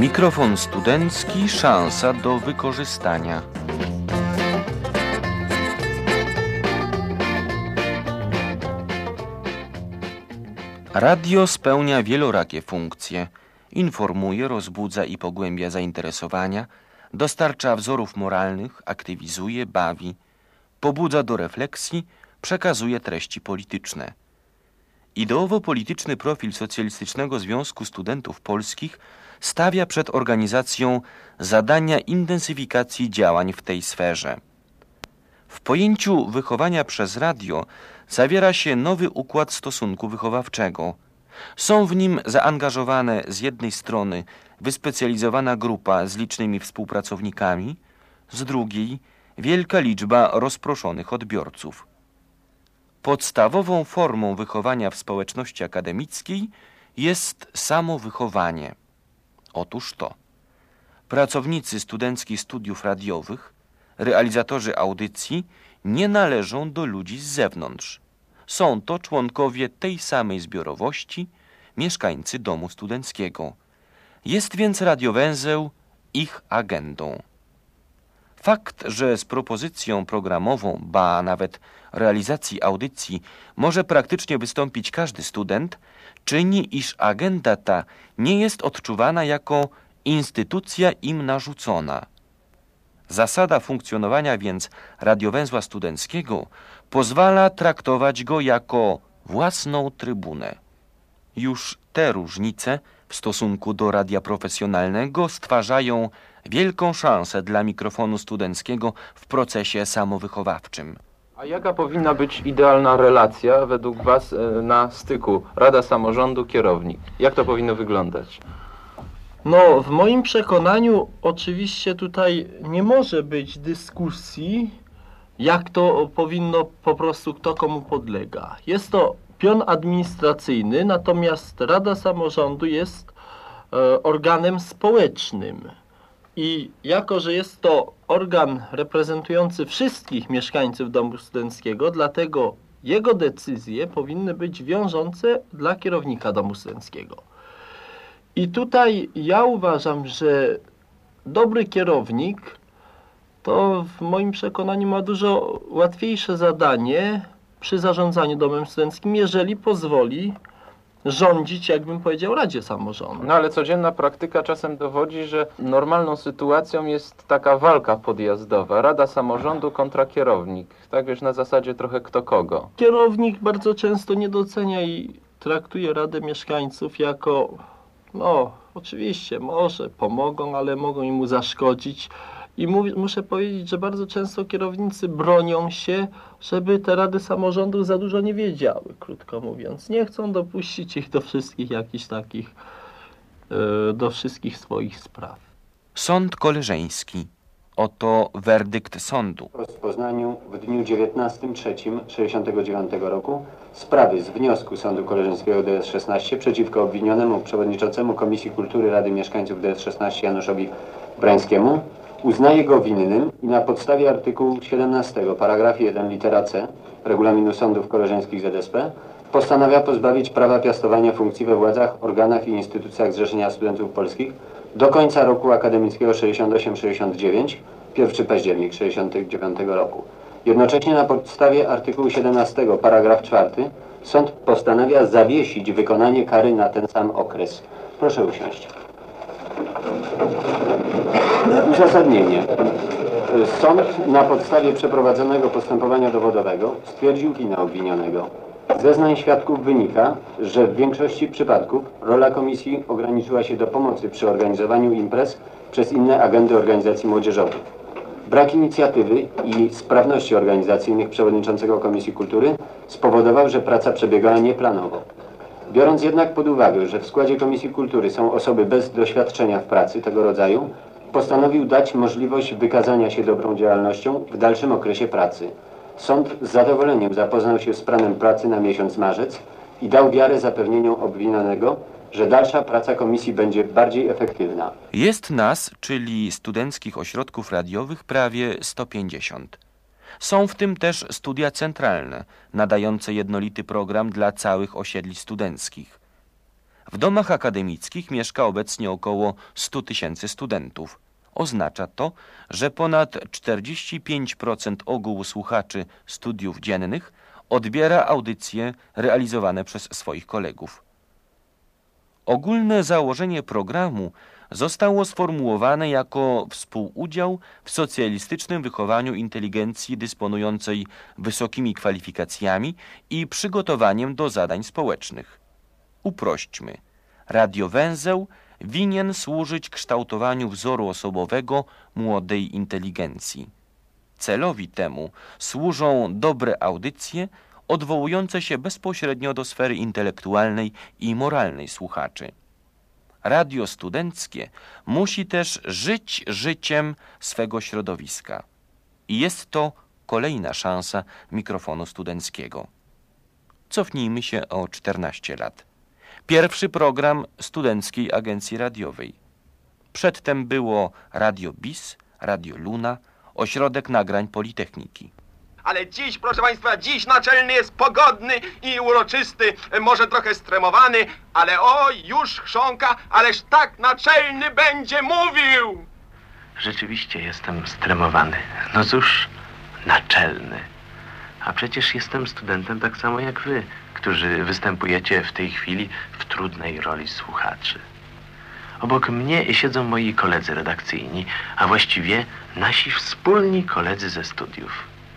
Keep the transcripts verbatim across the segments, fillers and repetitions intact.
Mikrofon studencki, szansa do wykorzystania. Radio spełnia wielorakie funkcje. Informuje, rozbudza i pogłębia zainteresowania, dostarcza wzorów moralnych, aktywizuje, bawi, pobudza do refleksji, przekazuje treści polityczne. Ideowo-polityczny profil Socjalistycznego Związku Studentów Polskich stawia przed organizacją zadania intensyfikacji działań w tej sferze. W pojęciu wychowania przez radio zawiera się nowy układ stosunku wychowawczego. Są w nim zaangażowane z jednej strony wyspecjalizowana grupa z licznymi współpracownikami, z drugiej wielka liczba rozproszonych odbiorców. Podstawową formą wychowania w społeczności akademickiej jest samowychowanie. Otóż to pracownicy studenckich studiów radiowych, realizatorzy audycji nie należą do ludzi z zewnątrz. Są to członkowie tej samej zbiorowości, mieszkańcy domu studenckiego. Jest więc radiowęzeł ich agendą. Fakt, że z propozycją programową, ba nawet realizacji audycji może praktycznie wystąpić każdy student, czyni, iż agenda ta nie jest odczuwana jako instytucja im narzucona. Zasada funkcjonowania więc radiowęzła studenckiego pozwala traktować go jako własną trybunę. Już te różnice w stosunku do radia profesjonalnego stwarzają wielką szansę dla mikrofonu studenckiego w procesie samowychowawczym. A jaka powinna być idealna relacja według Was na styku Rada Samorządu, kierownik? Jak to powinno wyglądać? No, w moim przekonaniu oczywiście tutaj nie może być dyskusji, jak to powinno po prostu, kto komu podlega. Jest to pion administracyjny, natomiast Rada Samorządu jest e, organem społecznym. I jako, że jest to organ reprezentujący wszystkich mieszkańców domu studenckiego, dlatego jego decyzje powinny być wiążące dla kierownika domu studenckiego. I tutaj ja uważam, że dobry kierownik to w moim przekonaniu ma dużo łatwiejsze zadanie przy zarządzaniu domem studenckim, jeżeli pozwoli rządzić, jakbym powiedział, Radzie Samorządu. No ale codzienna praktyka czasem dowodzi, że normalną sytuacją jest taka walka podjazdowa. Rada Samorządu kontra kierownik. Tak wiesz, na zasadzie trochę kto kogo. Kierownik bardzo często nie docenia i traktuje Radę Mieszkańców jako, no oczywiście może pomogą, ale mogą im mu zaszkodzić. I mów, muszę powiedzieć, że bardzo często kierownicy bronią się, żeby te rady samorządów za dużo nie wiedziały, krótko mówiąc. Nie chcą dopuścić ich do wszystkich jakichś takich, yy, do wszystkich swoich spraw. Sąd koleżeński. Oto werdykt sądu. W rozpoznaniu w dniu dziewiętnastego trzeciego tysiąc dziewięćset sześćdziesiątego dziewiątego roku sprawy z wniosku Sądu Koleżeńskiego D S szesnaście przeciwko obwinionemu przewodniczącemu Komisji Kultury Rady Mieszkańców D S szesnaście Januszowi Brańskiemu uznaje go winnym i na podstawie artykułu siedemnastego paragrafie jeden litera C Regulaminu Sądów Koleżeńskich Z S P postanawia pozbawić prawa piastowania funkcji we władzach, organach i instytucjach Zrzeszenia Studentów Polskich do końca roku akademickiego sześćdziesiąt osiem sześćdziesiąt dziewięć, pierwszy październik sześćdziesiątego dziewiątego roku. Jednocześnie na podstawie artykułu siedemnastego paragraf czwarty sąd postanawia zawiesić wykonanie kary na ten sam okres. Proszę usiąść. Uzasadnienie. Sąd na podstawie przeprowadzonego postępowania dowodowego stwierdził winę obwinionego. Z zeznań świadków wynika, że w większości przypadków rola komisji ograniczyła się do pomocy przy organizowaniu imprez przez inne agendy organizacji młodzieżowych. Brak inicjatywy i sprawności organizacyjnych przewodniczącego Komisji Kultury spowodował, że praca przebiegała nieplanowo. Biorąc jednak pod uwagę, że w składzie Komisji Kultury są osoby bez doświadczenia w pracy tego rodzaju, postanowił dać możliwość wykazania się dobrą działalnością w dalszym okresie pracy. Sąd z zadowoleniem zapoznał się z planem pracy na miesiąc marzec i dał wiarę zapewnieniom obwinionego, że dalsza praca komisji będzie bardziej efektywna. Jest nas, czyli studenckich ośrodków radiowych, prawie sto pięćdziesiąt. Są w tym też studia centralne, nadające jednolity program dla całych osiedli studenckich. W domach akademickich mieszka obecnie około stu tysięcy studentów. Oznacza to, że ponad czterdzieści pięć procent ogółu słuchaczy studiów dziennych odbiera audycje realizowane przez swoich kolegów. Ogólne założenie programu zostało sformułowane jako współudział w socjalistycznym wychowaniu inteligencji dysponującej wysokimi kwalifikacjami i przygotowaniem do zadań społecznych. Uprośćmy. Radiowęzeł winien służyć kształtowaniu wzoru osobowego młodej inteligencji. Celowi temu służą dobre audycje odwołujące się bezpośrednio do sfery intelektualnej i moralnej słuchaczy. Radio studenckie musi też żyć życiem swego środowiska. I jest to kolejna szansa mikrofonu studenckiego. Cofnijmy się o czternaście lat. Pierwszy program Studenckiej Agencji Radiowej. Przedtem było Radio Bis, Radio Luna, ośrodek nagrań Politechniki. Ale dziś, proszę Państwa, dziś naczelny jest pogodny i uroczysty, może trochę stremowany, ale o, już chrząka, ależ tak naczelny będzie mówił! Rzeczywiście jestem stremowany. No cóż, naczelny. A przecież jestem studentem tak samo jak wy, którzy występujecie w tej chwili w trudnej roli słuchaczy. Obok mnie siedzą moi koledzy redakcyjni, a właściwie nasi wspólni koledzy ze studiów.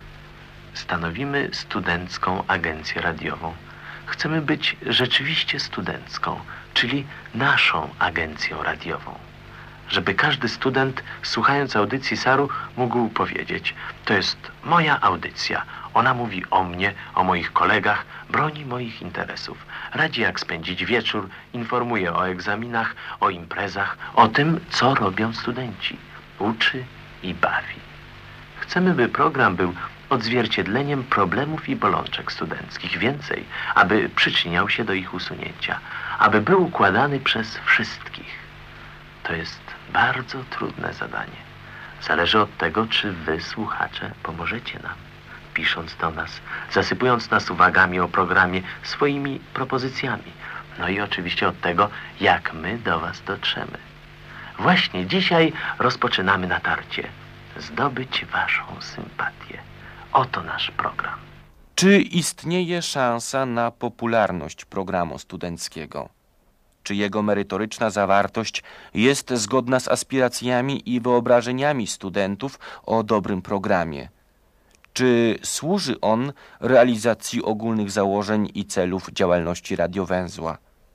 Stanowimy Studencką Agencję Radiową. Chcemy być rzeczywiście studencką, czyli naszą agencją radiową. Żeby każdy student, słuchając audycji Saru, mógł powiedzieć: to jest moja audycja. Ona mówi o mnie, o moich kolegach, broni moich interesów. Radzi, jak spędzić wieczór, informuje o egzaminach, o imprezach, o tym, co robią studenci. Uczy i bawi. Chcemy, by program był odzwierciedleniem problemów i bolączek studenckich. Więcej, aby przyczyniał się do ich usunięcia, aby był układany przez wszystkich. To jest bardzo trudne zadanie. Zależy od tego, czy wy, słuchacze, pomożecie nam, pisząc do nas, zasypując nas uwagami o programie, swoimi propozycjami. No i oczywiście od tego, jak my do was dotrzemy. Właśnie dzisiaj rozpoczynamy natarcie. Zdobyć waszą sympatię. Oto nasz program. Czy istnieje szansa na popularność programu studenckiego? Czy jego merytoryczna zawartość jest zgodna z aspiracjami i wyobrażeniami studentów o dobrym programie? Czy służy on realizacji ogólnych założeń i celów działalności radiowęzła?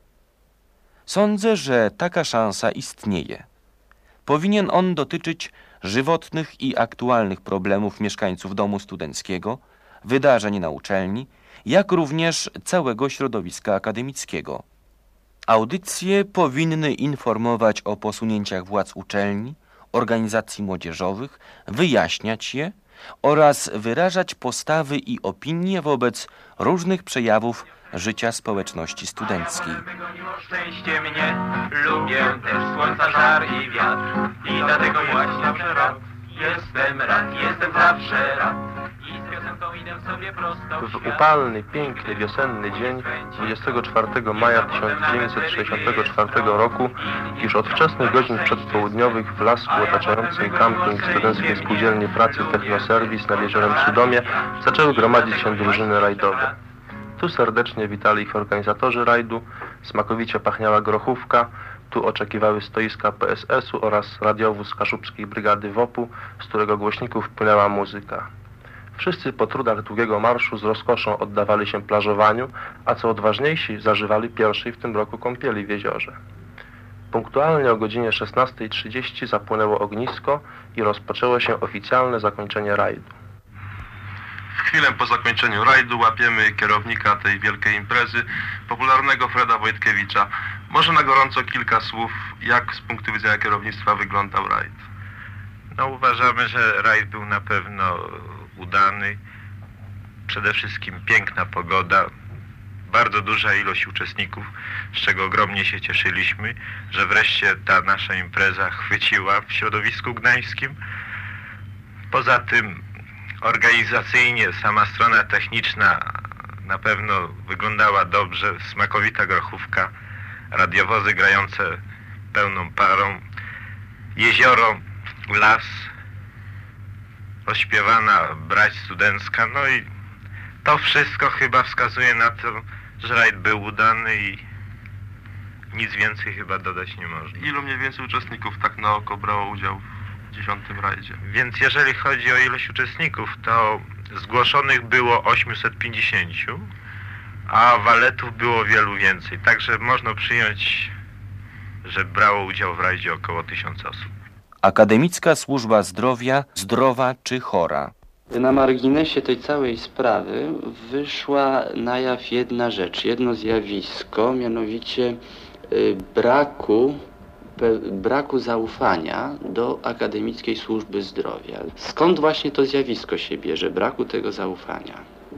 Sądzę, że taka szansa istnieje. Powinien on dotyczyć żywotnych i aktualnych problemów mieszkańców domu studenckiego, wydarzeń na uczelni, jak również całego środowiska akademickiego. Audycje powinny informować o posunięciach władz uczelni, organizacji młodzieżowych, wyjaśniać je oraz wyrażać postawy i opinie wobec różnych przejawów życia społeczności studenckiej. Wygoniło szczęście mnie, lubię też słońca żar i wiatr i dlatego właśnie zawsze rad, jestem rad, jestem zawsze rad i z piosenką idę sobie prosto W upalny, piękny, wiosenny dzień dwudziestego czwartego maja tysiąc dziewięćset sześćdziesiątego czwartego roku już od wczesnych godzin przedpołudniowych w lasku otaczającym kamping Studenckiej Spółdzielni Pracy Technoserwis nad jeziorem Przydomie zaczęły gromadzić się drużyny rajdowe. Tu serdecznie witali ich organizatorzy rajdu, smakowicie pachniała grochówka, tu oczekiwały stoiska P S S u oraz radiowóz Kaszubskiej Brygady W O P u, z którego głośników płynęła muzyka. Wszyscy po trudach długiego marszu z rozkoszą oddawali się plażowaniu, a co odważniejsi zażywali pierwszej w tym roku kąpieli w jeziorze. Punktualnie o godzinie szesnastej trzydzieści zapłonęło ognisko i rozpoczęło się oficjalne zakończenie rajdu. W chwilę po zakończeniu rajdu łapiemy kierownika tej wielkiej imprezy, popularnego Freda Wojtkiewicza. Może na gorąco kilka słów, jak z punktu widzenia kierownictwa wyglądał rajd. No uważamy, że rajd był na pewno udany. Przede wszystkim piękna pogoda, bardzo duża ilość uczestników, z czego ogromnie się cieszyliśmy, że wreszcie ta nasza impreza chwyciła w środowisku gdańskim. Poza tym organizacyjnie sama strona techniczna na pewno wyglądała dobrze, smakowita grochówka, radiowozy grające pełną parą, jezioro, las, rozśpiewana brać studencka, no i to wszystko chyba wskazuje na to, że rajd był udany i nic więcej chyba dodać nie można. Ilu mniej więcej uczestników tak na oko brało udział w dziesiątym rajdzie? Więc jeżeli chodzi o ilość uczestników, to zgłoszonych było osiemset pięćdziesiąt, a waletów było wielu więcej. Także można przyjąć, że brało udział w rajdzie około tysiąca osób. Akademicka Służba Zdrowia, zdrowa czy chora? Na marginesie tej całej sprawy wyszła na jaw jedna rzecz, jedno zjawisko, mianowicie y, braku, pe, braku zaufania do Akademickiej Służby Zdrowia. Skąd właśnie to zjawisko się bierze, braku tego zaufania?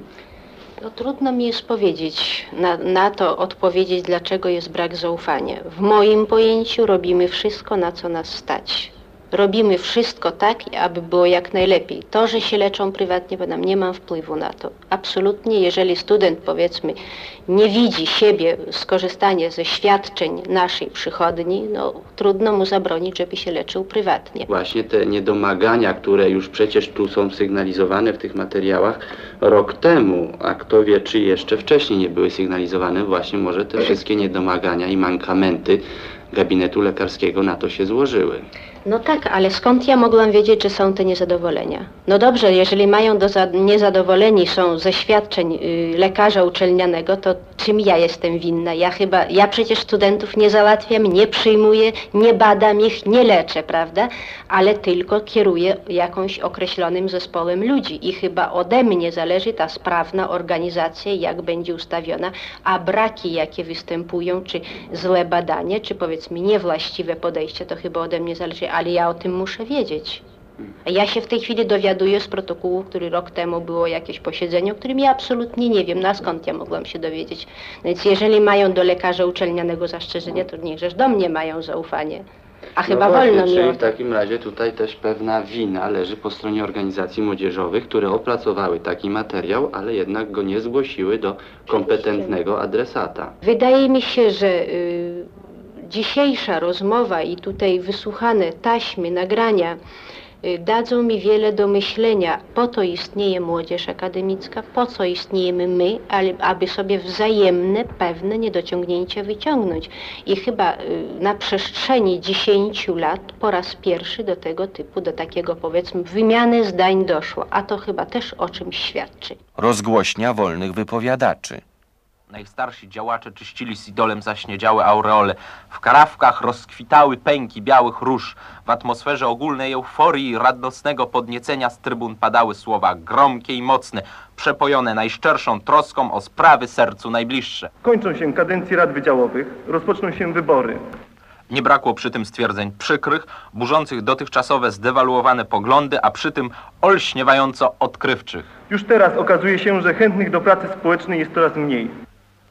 No, trudno mi jest powiedzieć, na, na to odpowiedzieć, dlaczego jest brak zaufania. W moim pojęciu robimy wszystko, na co nas stać. Robimy wszystko tak, aby było jak najlepiej. To, że się leczą prywatnie, bo nam nie mam wpływu na to. Absolutnie, jeżeli student, powiedzmy, nie widzi siebie skorzystania ze świadczeń naszej przychodni, no trudno mu zabronić, żeby się leczył prywatnie. Właśnie te niedomagania, które już przecież tu są sygnalizowane w tych materiałach rok temu, a kto wie, czy jeszcze wcześniej nie były sygnalizowane, właśnie może te wszystkie niedomagania i mankamenty gabinetu lekarskiego na to się złożyły. No tak, ale skąd ja mogłam wiedzieć, że są te niezadowolenia? No dobrze, jeżeli mają do za- niezadowoleni są ze świadczeń y, lekarza uczelnianego, to czym ja jestem winna? Ja chyba, ja przecież studentów nie załatwiam, nie przyjmuję, nie badam ich, nie leczę, prawda? Ale tylko kieruję jakąś określonym zespołem ludzi i chyba ode mnie zależy ta sprawna organizacja, jak będzie ustawiona, a braki, jakie występują, czy złe badanie, czy powiedzmy niewłaściwe podejście, to chyba ode mnie zależy, ale ja o tym muszę wiedzieć. A ja się w tej chwili dowiaduję z protokołu, który rok temu było jakieś posiedzenie, o którym ja absolutnie nie wiem, na skąd ja mogłam się dowiedzieć. Więc jeżeli mają do lekarza uczelnianego zastrzeżenia, to niechżeż do mnie mają zaufanie. A no chyba właśnie, wolno mi czyli o w takim razie tutaj też pewna wina leży po stronie organizacji młodzieżowych, które opracowały taki materiał, ale jednak go nie zgłosiły do kompetentnego adresata. Wydaje mi się, że y, dzisiejsza rozmowa i tutaj wysłuchane taśmy, nagrania y, dadzą mi wiele do myślenia. Po to istnieje młodzież akademicka, po co istniejemy my, ale aby sobie wzajemne, pewne niedociągnięcia wyciągnąć. I chyba y, na przestrzeni dziesięciu lat po raz pierwszy do tego typu, do takiego powiedzmy wymiany zdań doszło. A to chyba też o czymś świadczy. Rozgłośnia wolnych wypowiadaczy. Najstarsi działacze czyścili z idolem zaśniedziałe aureole. W karawkach rozkwitały pęki białych róż. W atmosferze ogólnej euforii i radosnego podniecenia z trybun padały słowa gromkie i mocne, przepojone najszczerszą troską o sprawy sercu najbliższe. Kończą się kadencje rad wydziałowych, rozpoczną się wybory. Nie brakło przy tym stwierdzeń przykrych, burzących dotychczasowe zdewaluowane poglądy, a przy tym olśniewająco odkrywczych. Już teraz okazuje się, że chętnych do pracy społecznej jest coraz mniej.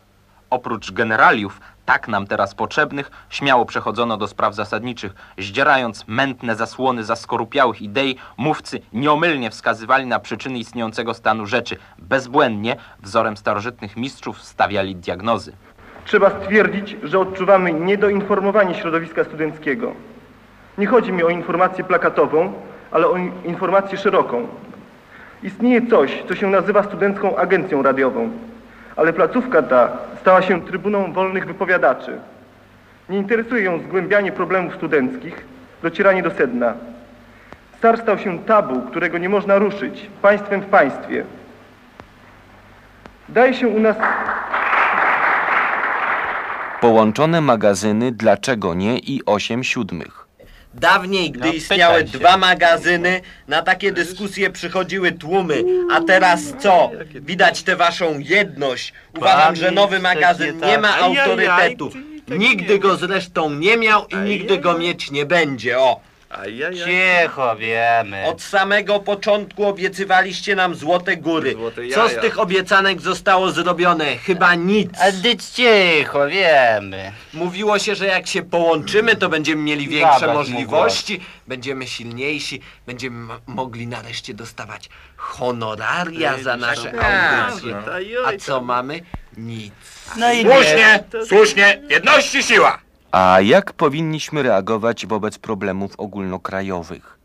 Oprócz generaliów, tak nam teraz potrzebnych, śmiało przechodzono do spraw zasadniczych. Zdzierając mętne zasłony zaskorupiałych idei, mówcy nieomylnie wskazywali na przyczyny istniejącego stanu rzeczy. Bezbłędnie, wzorem starożytnych mistrzów, stawiali diagnozy. Trzeba stwierdzić, że odczuwamy niedoinformowanie środowiska studenckiego. Nie chodzi mi o informację plakatową, ale o informację szeroką. Istnieje coś, co się nazywa Studencką Agencją Radiową, ale placówka ta stała się trybuną wolnych wypowiadaczy. Nie interesuje ją zgłębianie problemów studenckich, docieranie do sedna. S A R stał się tabu, którego nie można ruszyć, państwem w państwie. Daje się u nas... Połączone magazyny Dlaczego nie i osiem siódmych. Dawniej, gdy No, istniały pytaj się. dwa magazyny, na takie dyskusje przychodziły tłumy. A teraz co? Widać tę waszą jedność. Uważam, że nowy magazyn nie ma autorytetu. Nigdy go zresztą nie miał i nigdy go mieć nie będzie. O! Cicho, wiemy. Od samego początku obiecywaliście nam złote góry. Złote Co z jaja. tych obiecanek zostało zrobione? Chyba nic. A dyć cicho, wiemy. Mówiło się, że jak się połączymy, to będziemy mieli większe Zadać mu możliwości, będziemy silniejsi, będziemy ma- mogli nareszcie dostawać honoraria za nasze audycje. A co mamy? Nic. No i Słusznie, słusznie, jedności siła! A jak powinniśmy reagować wobec problemów ogólnokrajowych?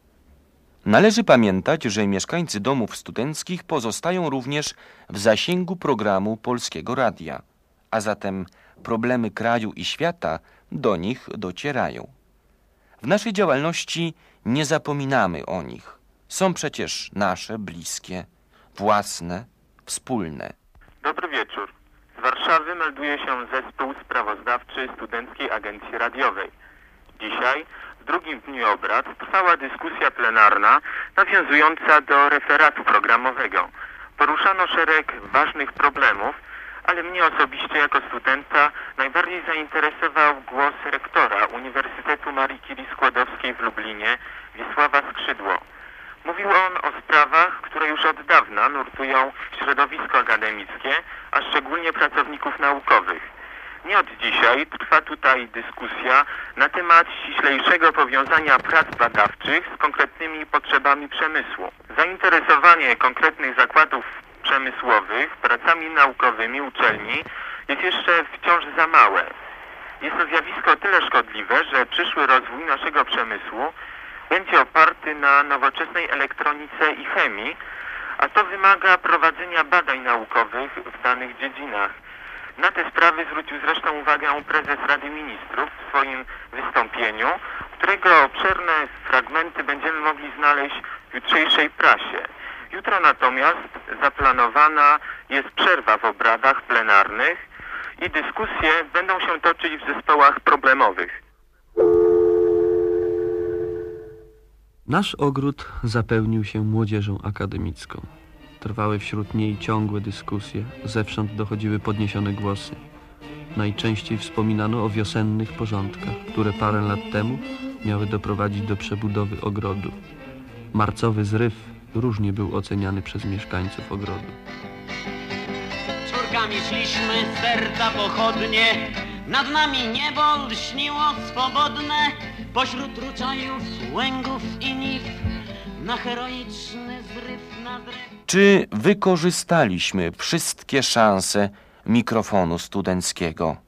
Należy pamiętać, że mieszkańcy domów studenckich pozostają również w zasięgu programu Polskiego Radia, a zatem problemy kraju i świata do nich docierają. W naszej działalności nie zapominamy o nich. Są przecież nasze, bliskie, własne, wspólne. Dobry wieczór. Z Warszawy melduje się zespół sprawozdawczy Studenckiej Agencji Radiowej. Dzisiaj, w drugim dniu obrad, trwała dyskusja plenarna nawiązująca do referatu programowego. Poruszano szereg ważnych problemów, ale mnie osobiście jako studenta najbardziej zainteresował głos rektora Uniwersytetu Marii Curie Skłodowskiej w Lublinie, Wiesława Skrzydło. Mówił on o sprawach, które już od dawna nurtują środowisko akademickie, a szczególnie pracowników naukowych. Nie od dzisiaj trwa tutaj dyskusja na temat ściślejszego powiązania prac badawczych z konkretnymi potrzebami przemysłu. Zainteresowanie konkretnych zakładów przemysłowych pracami naukowymi uczelni jest jeszcze wciąż za małe. Jest to zjawisko o tyle szkodliwe, że przyszły rozwój naszego przemysłu będzie oparty na nowoczesnej elektronice i chemii, a to wymaga prowadzenia badań naukowych w danych dziedzinach. Na te sprawy zwrócił zresztą uwagę prezes Rady Ministrów w swoim wystąpieniu, którego obszerne fragmenty będziemy mogli znaleźć w jutrzejszej prasie. Jutro natomiast zaplanowana jest przerwa w obradach plenarnych i dyskusje będą się toczyć w zespołach problemowych. Nasz ogród zapełnił się młodzieżą akademicką. Trwały wśród niej ciągłe dyskusje, zewsząd dochodziły podniesione głosy. Najczęściej wspominano o wiosennych porządkach, które parę lat temu miały doprowadzić do przebudowy ogrodu. Marcowy zryw różnie był oceniany przez mieszkańców ogrodu. Córkami szliśmy, serca pochodnie, nad nami niebo lśniło swobodne, pośród ruczajów, łęgów i niw, na heroiczny zryw na zryw. Czy wykorzystaliśmy wszystkie szanse mikrofonu studenckiego?